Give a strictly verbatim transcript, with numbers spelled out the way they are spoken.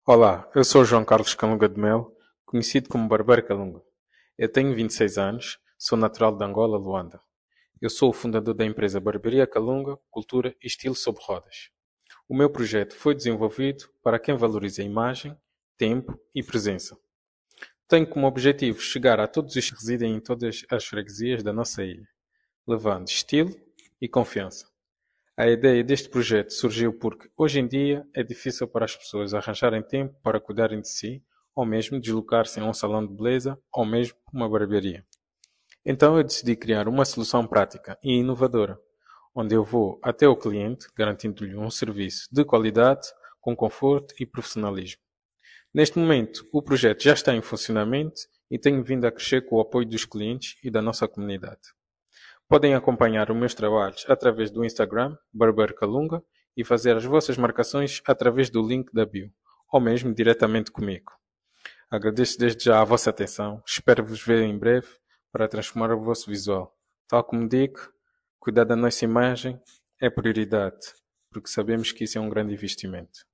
Olá, eu sou o João Carlos Calunga de Melo, conhecido como Barbeiro Calunga. Eu tenho vinte e seis anos, sou natural de Angola, Luanda. Eu sou o fundador da empresa Barbearia Calunga, Cultura e Estilo sobre Rodas. O meu projeto foi desenvolvido para quem valoriza a imagem, tempo e presença. Tenho como objetivo chegar a todos os que residem em todas as freguesias da nossa ilha, levando estilo e confiança. A ideia deste projeto surgiu porque, hoje em dia, é difícil para as pessoas arranjarem tempo para cuidarem de si, ou mesmo deslocar-se a um salão de beleza, ou mesmo uma barbearia. Então eu decidi criar uma solução prática e inovadora, onde eu vou até o cliente, garantindo-lhe um serviço de qualidade, com conforto e profissionalismo. Neste momento, o projeto já está em funcionamento e tenho vindo a crescer com o apoio dos clientes e da nossa comunidade. Podem acompanhar os meus trabalhos através do Instagram, Barbeiro Calunga, e fazer as vossas marcações através do link da bio, ou mesmo diretamente comigo. Agradeço desde já a vossa atenção, espero vos ver em breve para transformar o vosso visual. Tal como digo, cuidar da nossa imagem é prioridade, porque sabemos que isso é um grande investimento.